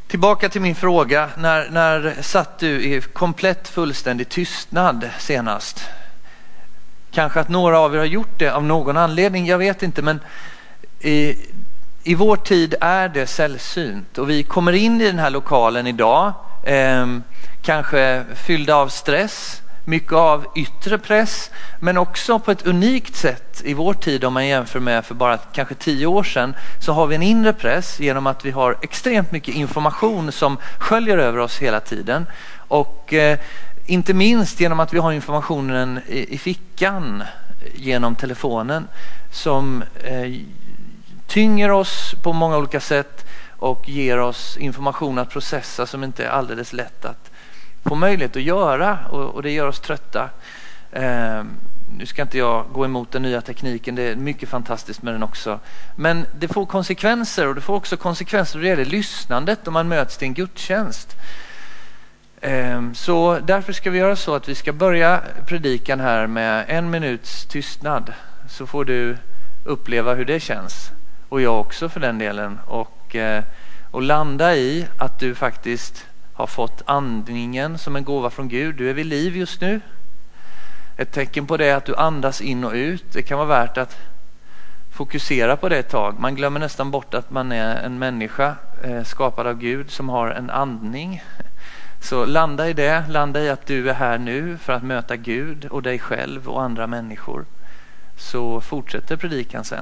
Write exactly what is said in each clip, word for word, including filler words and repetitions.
Tillbaka till min fråga. När, när satt du i komplett fullständig tystnad senast? Kanske att några av er har gjort det av någon anledning, jag vet inte. Men i, i vår tid är det sällsynt. Och vi kommer in i den här lokalen idag. Eh, kanske fyllda av stress. Mycket av yttre press, men också på ett unikt sätt i vår tid, om man jämför med för bara kanske tio år sedan, så har vi en inre press genom att vi har extremt mycket information som sköljer över oss hela tiden. Och eh, inte minst genom att vi har informationen i, i fickan genom telefonen som eh, tynger oss på många olika sätt och ger oss information att processa som inte är alldeles lätt att få möjlighet att göra, och, och det gör oss trötta. Eh, nu ska inte jag gå emot den nya tekniken, det är mycket fantastiskt med den också. Men det får konsekvenser, och det får också konsekvenser när det gäller lyssnandet om man möts till en gudstjänst. Eh, så därför ska vi göra så att vi ska börja predikan här med en minuts tystnad. Så får du uppleva hur det känns, och jag också för den delen. Och, eh, och landa i att du faktiskt har fått andningen som en gåva från Gud. Du är vid liv just nu. Ett tecken på det är att du andas in och ut. Det kan vara värt att fokusera på det ett tag. Man glömmer nästan bort att man är en människa eh, skapad av Gud som har en andning. Så landa i det. Landa i att du är här nu för att möta Gud och dig själv och andra människor. Så fortsätter predikan sen.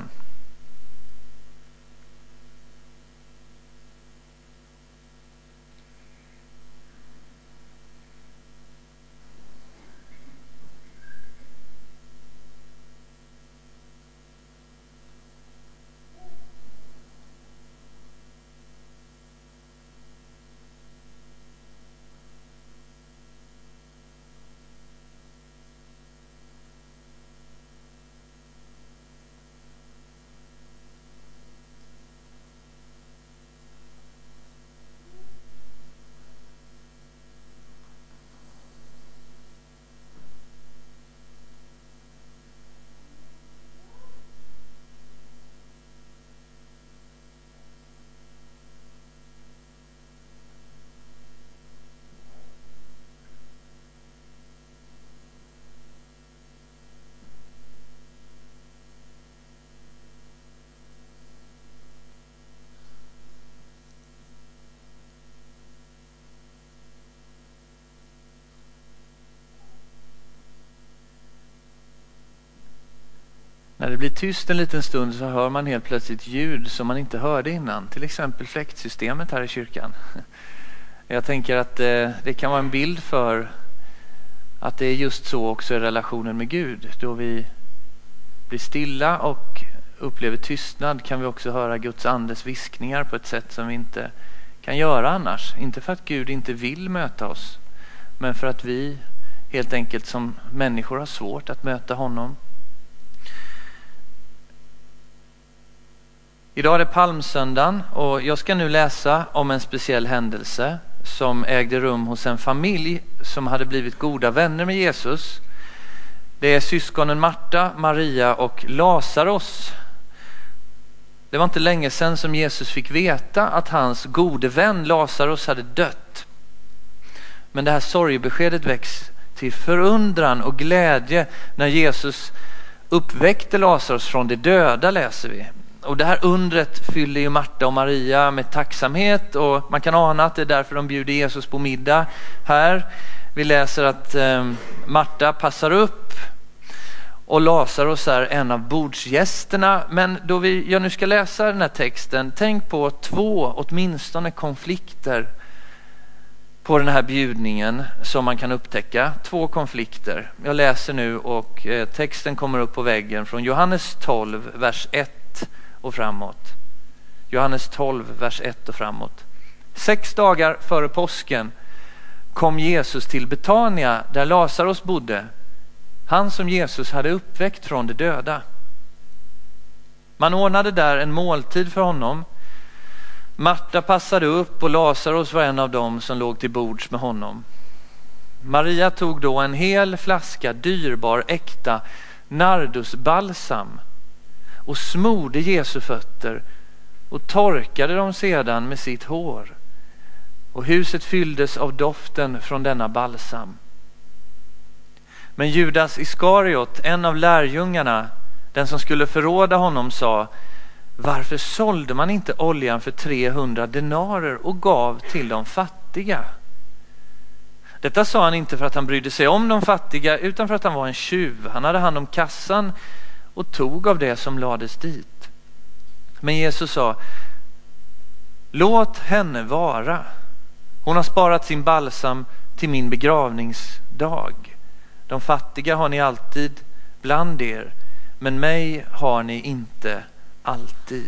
När det blir tyst en liten stund så hör man helt plötsligt ljud som man inte hörde innan. Till exempel fläktsystemet här i kyrkan. Jag tänker att eh, det kan vara en bild för att det är just så också i relationen med Gud. Då vi blir stilla och upplever tystnad kan vi också höra Guds andes viskningar på ett sätt som vi inte kan göra annars. Inte för att Gud inte vill möta oss, men för att vi helt enkelt som människor har svårt att möta honom. Idag är det palmsöndagen och jag ska nu läsa om en speciell händelse som ägde rum hos en familj som hade blivit goda vänner med Jesus. Det är syskonen Marta, Maria och Lazarus. Det var inte länge sedan som Jesus fick veta att hans gode vän Lazarus hade dött. Men det här sorgebeskedet väcks till förundran och glädje när Jesus uppväckte Lazarus från de döda, läser vi. Och det här undret fyller ju Marta och Maria med tacksamhet, och man kan ana att det är därför de bjuder Jesus på middag här. Vi läser att eh, Marta passar upp och Lazarus är en av bordsgästerna. Men då vi, jag nu ska läsa den här texten, tänk på två åtminstone konflikter på den här bjudningen som man kan upptäcka. Två konflikter. Jag läser nu och eh, texten kommer upp på väggen från Johannes tolv, vers ett och framåt. Johannes tolv, vers ett och framåt. Sex dagar före påsken kom Jesus till Betania där Lazarus bodde, han som Jesus hade uppväckt från de döda. Man ordnade där en måltid för honom. Marta passade upp och Lazarus var en av dem som låg till bords med honom. Maria tog då en hel flaska dyrbar äkta nardusbalsam och smorde Jesu fötter och torkade dem sedan med sitt hår. och huset fylldes av doften från denna balsam. Men Judas Iskariot, en av lärjungarna, den som skulle förråda honom, sa: varför sålde man inte oljan för trehundra denarer och gav till de fattiga? Detta sa han inte för att han brydde sig om de fattiga, utan för att han var en tjuv. Han hade hand om kassan och tog av det som lades dit. Men Jesus sa: låt henne vara. Hon har sparat sin balsam till min begravningsdag. De fattiga har ni alltid bland er, men mig har ni inte alltid.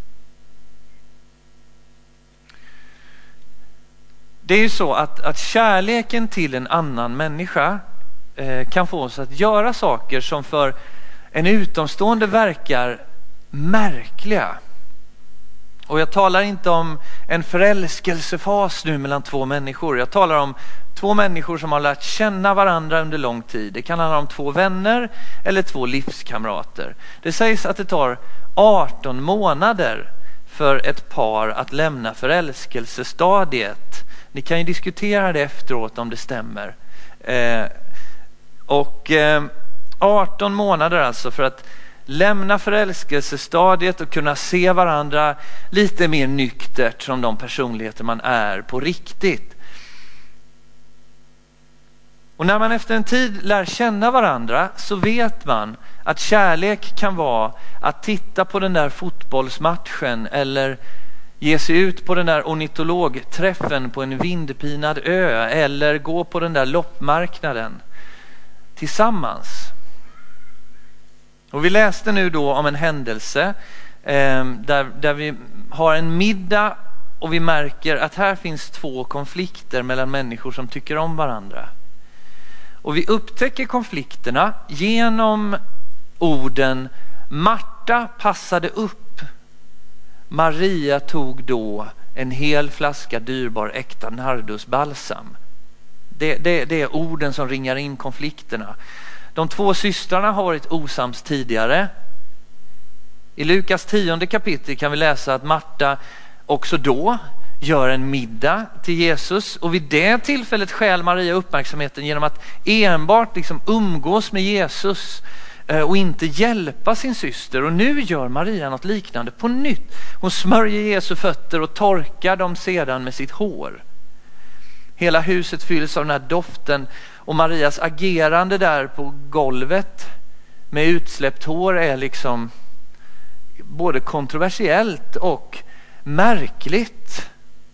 Det är ju så att, att kärleken till en annan människa eh, kan få oss att göra saker som för en utomstående verkar märkliga. Och jag talar inte om en förälskelsefas nu mellan två människor. Jag talar om två människor som har lärt känna varandra under lång tid. Det kan handla om två vänner eller två livskamrater. Det sägs att det tar arton månader för ett par att lämna förälskelsestadiet. Ni kan ju diskutera det efteråt om det stämmer. Eh, och eh, arton månader alltså för att lämna förälskelsestadiet och kunna se varandra lite mer nyktert som de personligheter man är på riktigt. Och när man efter en tid lär känna varandra så vet man att kärlek kan vara att titta på den där fotbollsmatchen eller ge sig ut på den där ornitologträffen på en vindpinad ö eller gå på den där loppmarknaden tillsammans. Och vi läste nu då om en händelse eh, där, där vi har en middag och vi märker att här finns två konflikter mellan människor som tycker om varandra. Och vi upptäcker konflikterna genom orden: Marta passade upp, Maria tog då en hel flaska dyrbar äkta nardusbalsam. Det, det, det är orden som ringar in konflikterna. De två systrarna har varit osams tidigare. I Lukas tionde kapitel kan vi läsa att Marta också då gör en middag till Jesus. Och vid det tillfället stjäl Maria uppmärksamheten genom att enbart liksom umgås med Jesus och inte hjälpa sin syster. Och nu gör Maria något liknande på nytt. Hon smörjer Jesu fötter och torkar dem sedan med sitt hår. Hela huset fylls av den här doften. Och Marias agerande där på golvet med utsläppt hår är liksom både kontroversiellt och märkligt.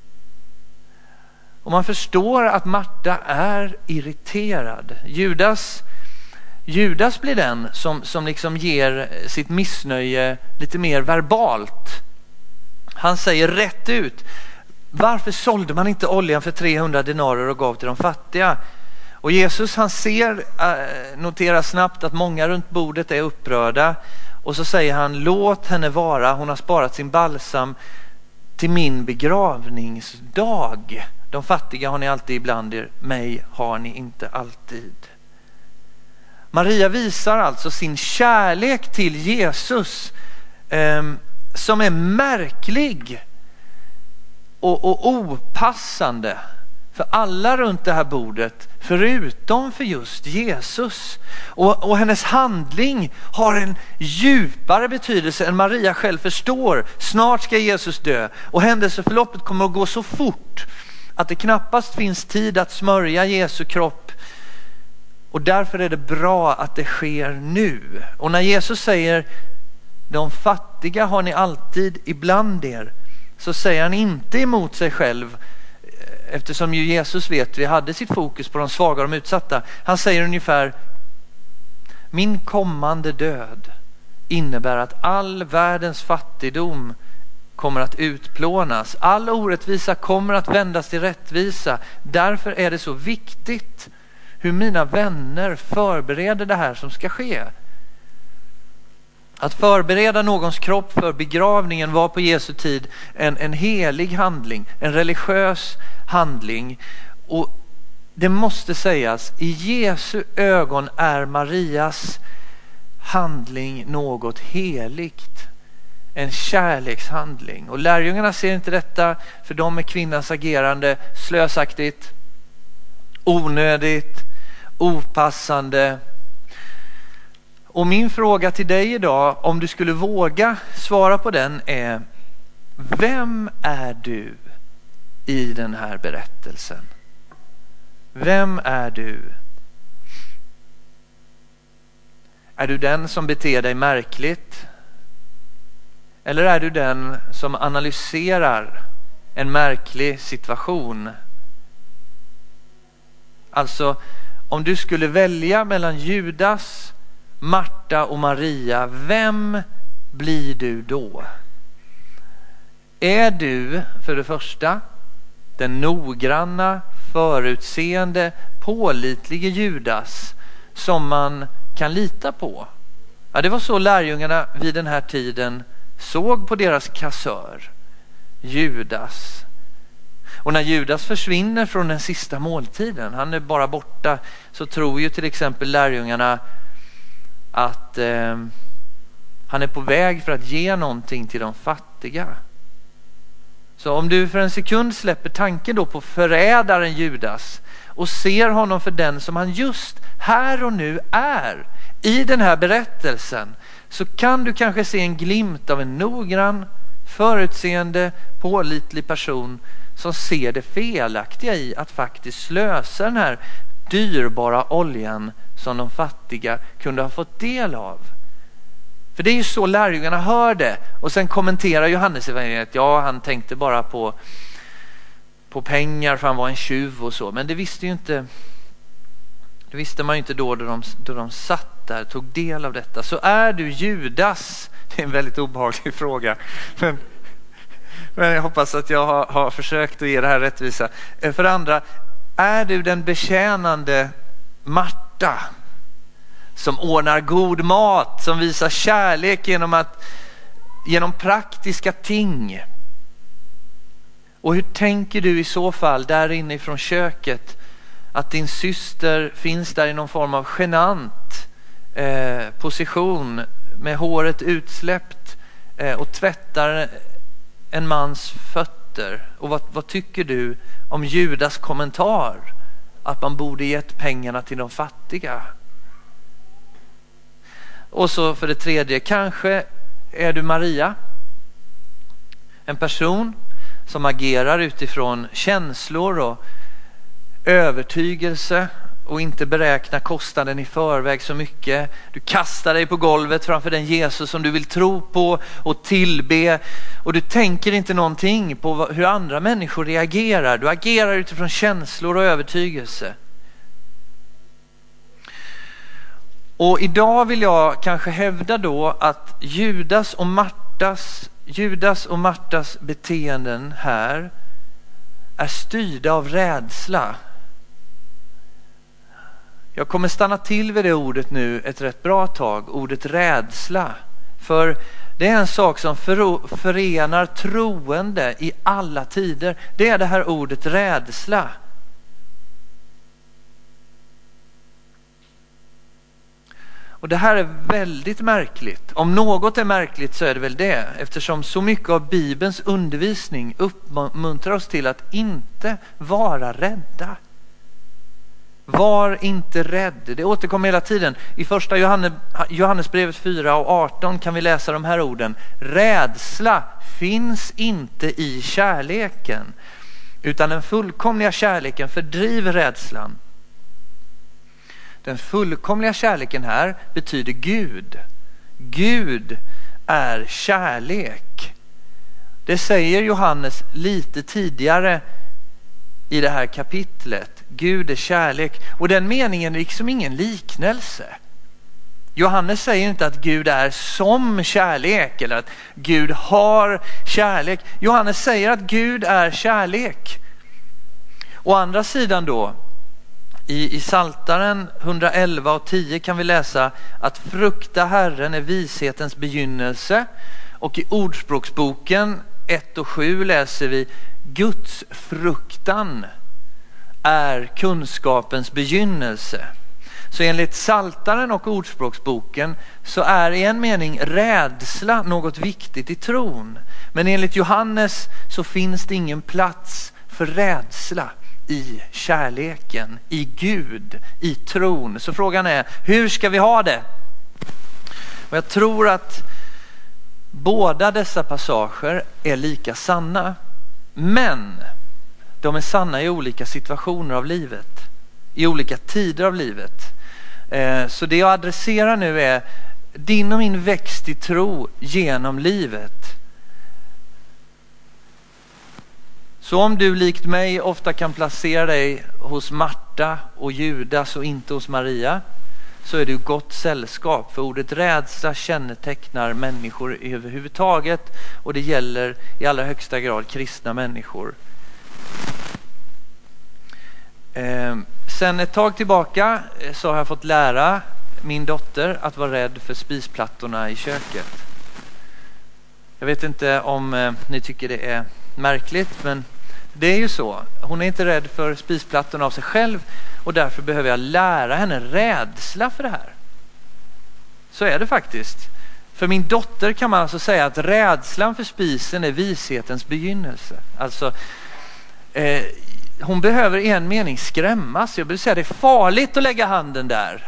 Och man förstår att Marta är irriterad. Judas, Judas blir den som, som liksom ger sitt missnöje lite mer verbalt. Han säger rätt ut: varför sålde man inte oljan för trehundra denarer och gav till de fattiga? Och Jesus han ser, noterar snabbt att många runt bordet är upprörda. Och så säger han: låt henne vara, hon har sparat sin balsam till min begravningsdag. De fattiga har ni alltid ibland er, mig har ni inte alltid. Maria visar alltså sin kärlek till Jesus eh, som är märklig och, och opassande för alla runt det här bordet förutom för just Jesus. Och, och hennes handling har en djupare betydelse än Maria själv förstår. Snart ska Jesus dö och händelseförloppet kommer att gå så fort att det knappast finns tid att smörja Jesu kropp. Och därför är det bra att det sker nu. Och när Jesus säger de fattiga har ni alltid ibland er, så säger han inte emot sig själv, eftersom ju Jesus vet vi hade sitt fokus på de svaga och de utsatta. Han säger ungefär: min kommande död innebär att all världens fattigdom kommer att utplånas. All orättvisa kommer att vändas till rättvisa. Därför är det så viktigt hur mina vänner förbereder det här som ska ske. Att förbereda någons kropp för begravningen var på Jesu tid en, en helig handling, en religiös handling. Och det måste sägas, i Jesu ögon är Marias handling något heligt. en kärlekshandling. Och lärjungarna ser inte detta, för dem är kvinnans agerande slösaktigt, onödigt, opassande. Och min fråga till dig idag, om du skulle våga svara på den, är: vem är du i den här berättelsen? Vem är du? Är du den som beter dig märkligt? Eller är du den som analyserar en märklig situation? Alltså, om du skulle välja mellan Judas, Marta och Maria, vem blir du då? Är du för det första den noggranna, förutseende, pålitlige Judas som man kan lita på? Ja, det var så lärjungarna vid den här tiden såg på deras kassör, Judas. Och när Judas försvinner från den sista måltiden, han är bara borta, så tror ju till exempel lärjungarna att eh, han är på väg för att ge någonting till de fattiga. Så om du för en sekund släpper tanken då på förrädaren Judas och ser honom för den som han just här och nu är i den här berättelsen, så kan du kanske se en glimt av en noggrann, förutseende, pålitlig person som ser det felaktiga i att faktiskt slösa den här dyrbara oljan som de fattiga kunde ha fått del av. För det är ju så lärjungarna hör det. Och sen kommenterar Johannes evangeliet, ja, han tänkte bara på, på pengar för han var en tjuv och så. Men det visste ju inte det visste man ju inte då, då de, då de satt där, tog del av detta. Så är du Judas? Det är en väldigt obehaglig fråga. Men, men jag hoppas att jag har, har försökt att ge det här rättvisa. För det andra, är du den betjänande Marta som ordnar god mat, som visar kärlek genom att genom praktiska ting? Och hur tänker du i så fall där inne från köket att din syster finns där i någon form av genant eh, position med håret utsläppt eh, och tvättar en mans fötter? Och vad, vad tycker du om Judas kommentar att man borde gett pengarna till de fattiga? Och så för det tredje, kanske är du Maria, en person som agerar utifrån känslor och övertygelse och inte beräknar kostnaden i förväg så mycket. Du kastar dig på golvet framför den Jesus som du vill tro på och tillbe, och du tänker inte någonting på hur andra människor reagerar. Du agerar utifrån känslor och övertygelse. Och idag vill jag kanske hävda då att Judas och Martas, Judas och Martas beteenden här är styrda av rädsla. Jag kommer stanna till vid det ordet nu ett rätt bra tag, ordet rädsla. För det är en sak som förenar troende i alla tider. Det är det här ordet rädsla. Och det här är väldigt märkligt. Om något är märkligt så är det väl det. Eftersom så mycket av Bibelns undervisning uppmuntrar oss till att inte vara rädda. Var inte rädd. Det återkommer hela tiden. I första Johannes, Johannesbrevet fyra och arton kan vi läsa de här orden. Rädsla finns inte i kärleken, utan den fullkomliga kärleken fördriver rädslan. Den fullkomliga kärleken här betyder Gud. Gud är kärlek. Det säger Johannes lite tidigare i det här kapitlet. Gud är kärlek. Och den meningen är liksom ingen liknelse. Johannes säger inte att Gud är som kärlek eller att Gud har kärlek. Johannes säger att Gud är kärlek. Å andra sidan då, I, I Psaltaren hundraelva och tio kan vi läsa att frukta Herren är vishetens begynnelse. Och i Ordspråksboken ett och sju läser vi Guds fruktan är kunskapens begynnelse. Så enligt Psaltaren och Ordspråksboken så är i en mening rädsla något viktigt i tron. Men enligt Johannes så finns det ingen plats för rädsla i kärleken, i Gud, i tron. Så frågan är, hur ska vi ha det? Och jag tror att båda dessa passager är lika sanna. Men de är sanna i olika situationer av livet. I olika tider av livet. Så det jag adresserar nu är din och min växt i tro genom livet. Så om du likt mig ofta kan placera dig hos Marta och Judas och inte hos Maria, så är du gott sällskap. För ordet rädsla kännetecknar människor överhuvudtaget, och det gäller i allra högsta grad kristna människor. Eh, sen ett tag tillbaka så har jag fått lära min dotter att vara rädd för spisplattorna i köket. Jag vet inte om eh, ni tycker det är märkligt, men det är ju så. Hon är inte rädd för spisplattorna av sig själv, och därför behöver jag lära henne rädsla för det här. Så är det faktiskt. För min dotter kan man alltså säga att rädslan för spisen är vishetens begynnelse. Alltså eh, hon behöver i en mening skrämmas. Jag vill säga att det är farligt att lägga handen där.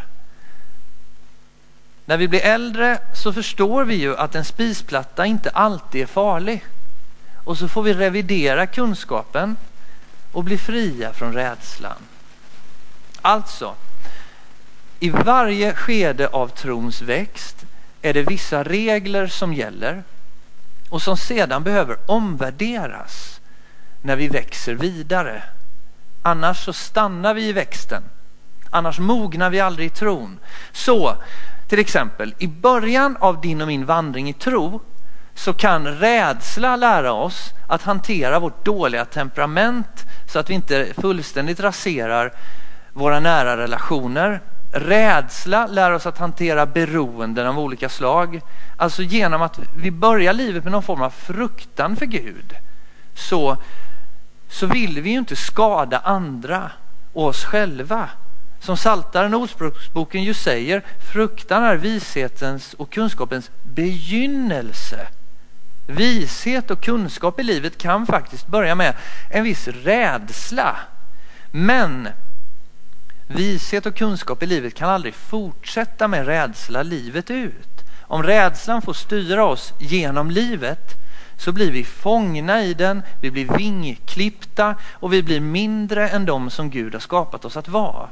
När vi blir äldre så förstår vi ju att en spisplatta inte alltid är farlig. Och så får vi revidera kunskapen och bli fria från rädslan. Alltså, i varje skede av trons växt är det vissa regler som gäller och som sedan behöver omvärderas när vi växer vidare. Annars så stannar vi i växten. Annars mognar vi aldrig i tron. Så, till exempel, i början av din och min vandring i tro så kan rädsla lära oss att hantera vårt dåliga temperament så att vi inte fullständigt raserar våra nära relationer. Rädsla lär oss att hantera beroenden av olika slag. Alltså genom att vi börjar livet med någon form av fruktan för Gud, så, så vill vi ju inte skada andra och oss själva. Som Psaltaren och Ordspråksboken ju säger, fruktan är vishetens och kunskapens begynnelse. Vishet och kunskap i livet kan faktiskt börja med en viss rädsla. Men vishet och kunskap i livet kan aldrig fortsätta med rädsla livet ut. Om rädslan får styra oss genom livet så blir vi fångna i den, vi blir vingklippta och vi blir mindre än de som Gud har skapat oss att vara.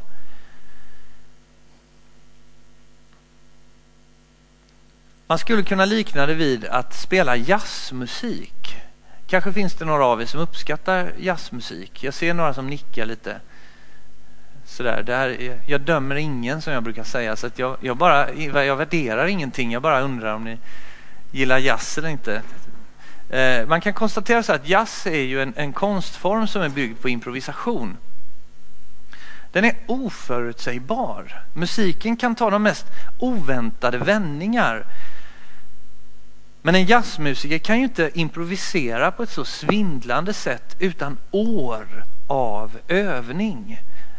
Man skulle kunna likna det vid att spela jazzmusik. Kanske finns det några av er som uppskattar jazzmusik. Jag ser några som nickar lite. Sådär, det här, jag dömer ingen som jag brukar säga. Så att jag, jag, bara, jag värderar ingenting. Jag bara undrar om ni gillar jazz eller inte. Eh, man kan konstatera så att jazz är ju en, en konstform som är byggd på improvisation. Den är oförutsägbar. Musiken kan ta de mest oväntade vändningar. Men en jazzmusiker kan ju inte improvisera på ett så svindlande sätt utan år av övning.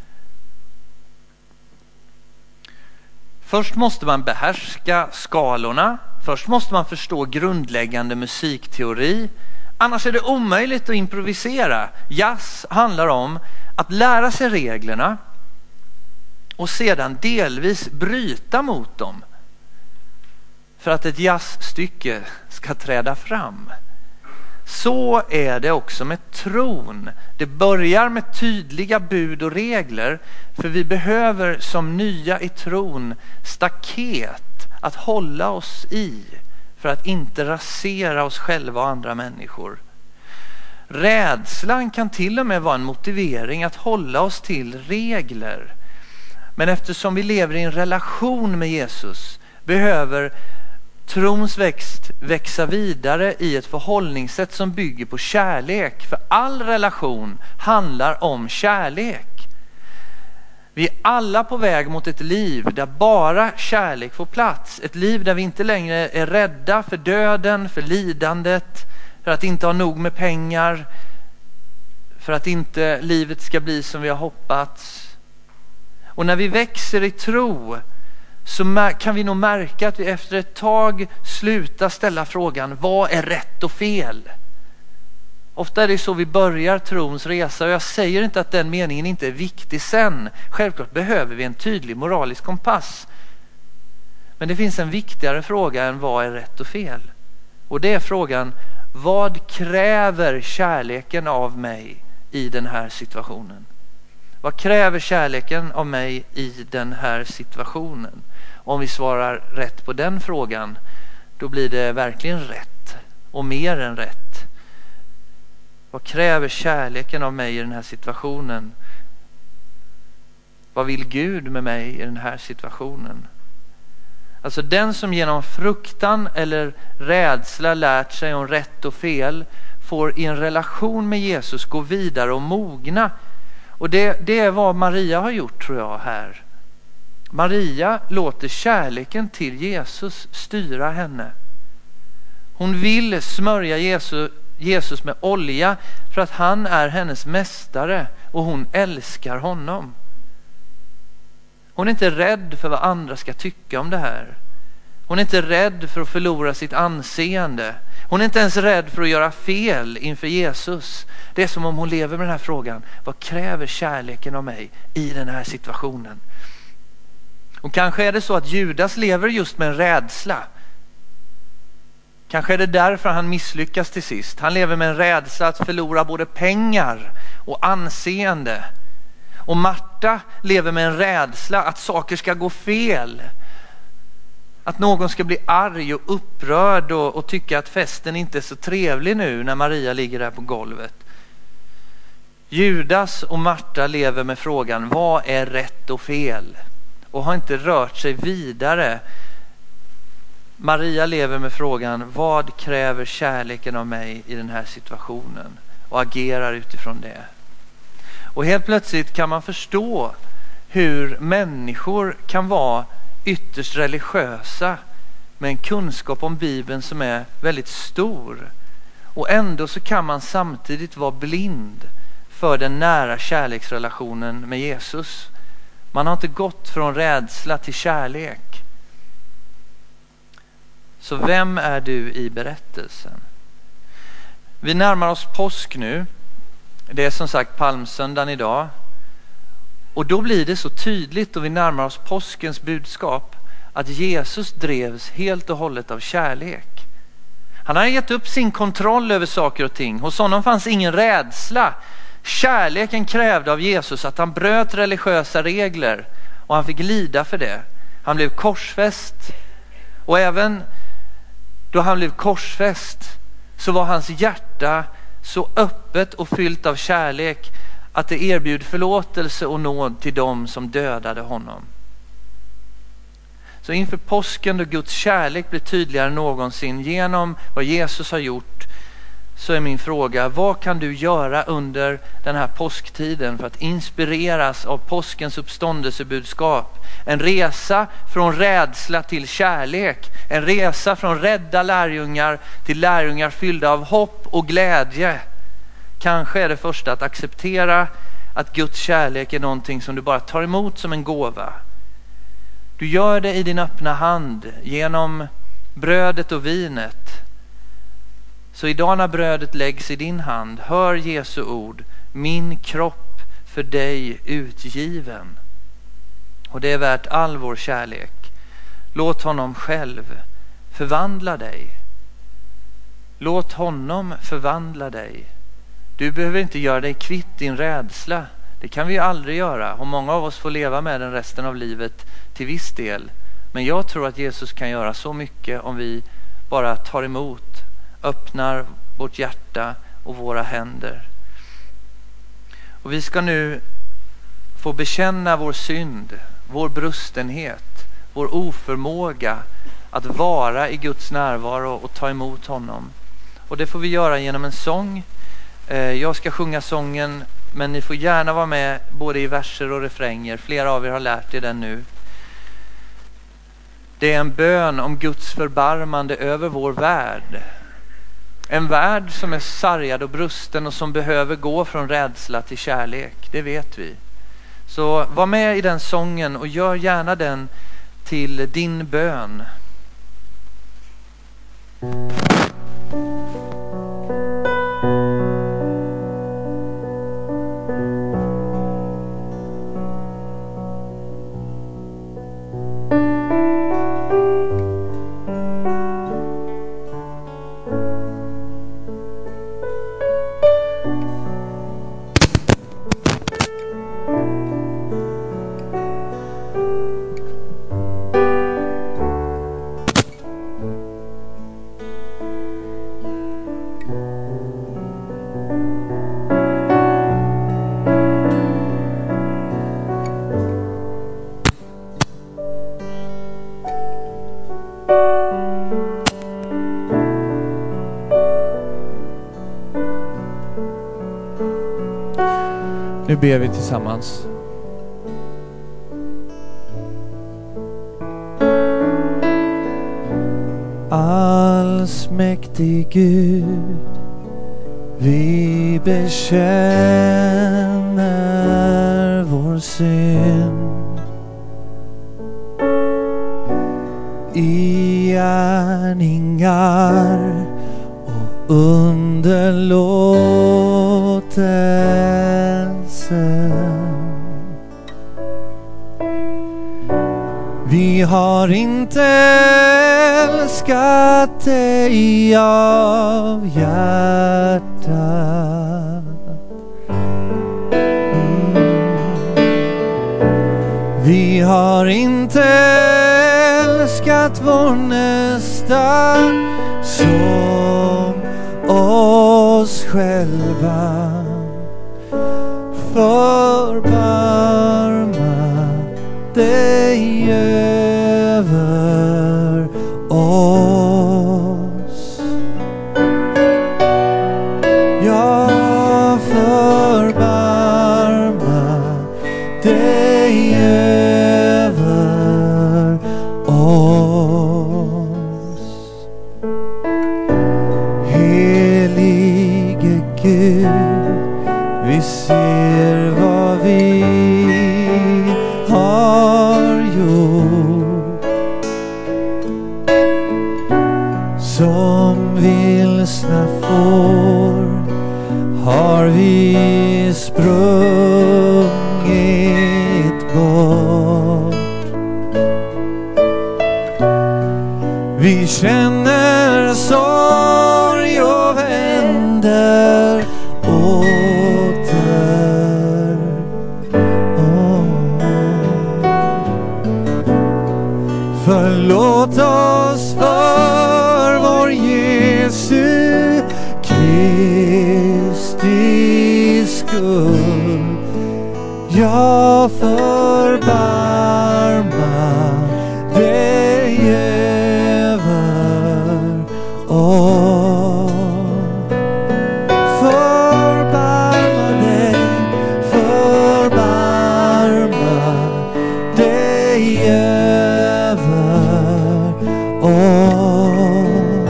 Först måste man behärska skalorna. Först måste man förstå grundläggande musikteori. Annars är det omöjligt att improvisera. Jazz handlar om att lära sig reglerna och sedan delvis bryta mot dem för att ett jazzstycke ska träda fram. Så är det också med tron. Det börjar med tydliga bud och regler, för vi behöver som nya i tron staket att hålla oss i för att inte rasera oss själva och andra människor. Rädslan kan till och med vara en motivering att hålla oss till regler. Men eftersom vi lever i en relation med Jesus behöver trons växt växa vidare i ett förhållningssätt som bygger på kärlek. För all relation handlar om kärlek. Vi är alla på väg mot ett liv där bara kärlek får plats. Ett liv där vi inte längre är rädda för döden, för lidandet, för att inte ha nog med pengar, för att inte livet ska bli som vi har hoppats. Och när vi växer i tro så kan vi nog märka att vi efter ett tag slutar ställa frågan: vad är rätt och fel? Ofta är det så vi börjar trons resa, och jag säger inte att den meningen inte är viktig sen. Självklart behöver vi en tydlig moralisk kompass. Men det finns en viktigare fråga än vad är rätt och fel. Och det är frågan: vad kräver kärleken av mig i den här situationen? Vad kräver kärleken av mig i den här situationen? Om vi svarar rätt på den frågan, då blir det verkligen rätt och mer än rätt. Vad kräver kärleken av mig i den här situationen? Vad vill Gud med mig i den här situationen? Alltså den som genom fruktan eller rädsla lärt sig om rätt och fel får i en relation med Jesus gå vidare och mogna. Och det, det är vad Maria har gjort, tror jag, här. Maria låter kärleken till Jesus styra henne. Hon vill smörja Jesus, Jesus med olja för att han är hennes mästare och hon älskar honom. Hon är inte rädd för vad andra ska tycka om det här. Hon är inte rädd för att förlora sitt anseende. Hon är inte ens rädd för att göra fel inför Jesus. Det är som om hon lever med den här frågan: vad kräver kärleken av mig i den här situationen? Och kanske är det så att Judas lever just med en rädsla. Kanske är det därför han misslyckas till sist. Han lever med en rädsla att förlora både pengar och anseende. Och Marta lever med en rädsla att saker ska gå fel. Att någon ska bli arg och upprörd och, och tycka att festen inte är så trevlig nu när Maria ligger där på golvet. Judas och Marta lever med frågan: vad är rätt och fel? Och har inte rört sig vidare. Maria lever med frågan: vad kräver kärleken av mig i den här situationen? Och agerar utifrån det. Och helt plötsligt kan man förstå hur människor kan vara ytterst religiösa med en kunskap om Bibeln som är väldigt stor. Och ändå så kan man samtidigt vara blind för den nära kärleksrelationen med Jesus. Man har inte gått från rädsla till kärlek. Så vem är du i berättelsen? Vi närmar oss påsk nu. Det är som sagt palmsöndagen idag. Och då blir det så tydligt, och vi närmar oss påskens budskap, att Jesus drevs helt och hållet av kärlek. Han har gett upp sin kontroll över saker och ting. Hos honom fanns ingen rädsla. Kärleken krävde av Jesus att han bröt religiösa regler, och han fick lida för det. Han blev korsfäst. Och även då han blev korsfäst så var hans hjärta så öppet och fyllt av kärlek att det erbjöd förlåtelse och nåd till dem som dödade honom. Så inför påsken, då Guds kärlek blir tydligare än någonsin genom vad Jesus har gjort, så är min fråga: vad kan du göra under den här påsktiden för att inspireras av påskens uppståndelsebudskap? En resa från rädsla till kärlek. En resa från rädda lärjungar till lärjungar fyllda av hopp och glädje. Kanske är det första att acceptera att Guds kärlek är någonting som du bara tar emot som en gåva. Du gör det i din öppna hand genom brödet och vinet. Så idag när brödet läggs i din hand, hör Jesu ord: min kropp för dig utgiven. Och det är värt all vår kärlek. Låt honom själv förvandla dig. Låt honom förvandla dig. Du behöver inte göra dig kvitt din rädsla. Det kan vi ju aldrig göra. Och många av oss får leva med den resten av livet till viss del. Men jag tror att Jesus kan göra så mycket om vi bara tar emot, öppnar vårt hjärta och våra händer. Och vi ska nu få bekänna vår synd, vår brustenhet, vår oförmåga att vara i Guds närvaro och ta emot honom. Och det får vi göra genom en sång. Jag ska sjunga sången, men ni får gärna vara med både i verser och refränger. Flera av er har lärt er den nu. Det är en bön om Guds förbarmande över vår värld. En värld som är sargad och brusten och som behöver gå från rädsla till kärlek, det vet vi. Så var med i den sången och gör gärna den till din bön. Nu ber vi tillsammans. Allsmäktig Gud, vi bekänner vår synd i gärningar och underlåtelse. Vi har inte älskat dig av hjärtat. Mm. Vi har inte älskat vår nästa som oss själva. Förbarma dig över oss. Ja, förbarma dig över oss. Helige Gud, vi ser vad vi har gjort som vilsna får har vi sprungit bort. Vi känner sorg och vänder åter. Oh. Förlåt oss för vår Jesu Kristi skull. Ja, förbarma dig över oss. Förbarma dig, förbarma dig över oss.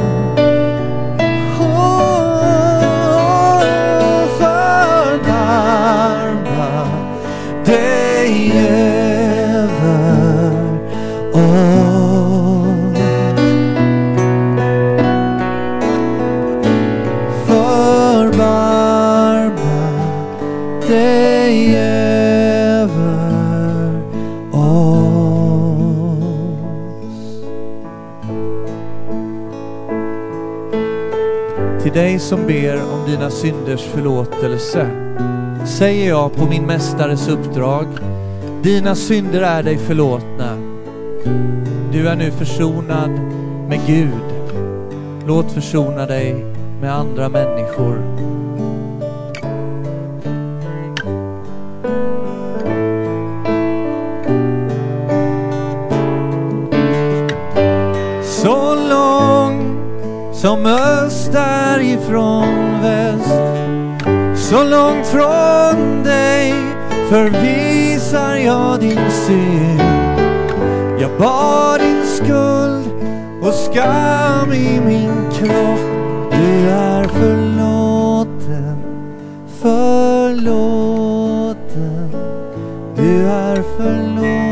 Förbarma dig över oss. Förbarma dig över oss. Till dig som ber om dina synders förlåtelse säger jag på min mästares uppdrag: dina synder är dig förlåtna. Du är nu försonad med Gud. Låt försona dig med andra människor. Så långt som öst är ifrån väst, så långt från dig förvisar jag din synd. Jag bar din skuld och skam i min kropp. Du är förlåten, förlåten. Du Du är förlåten.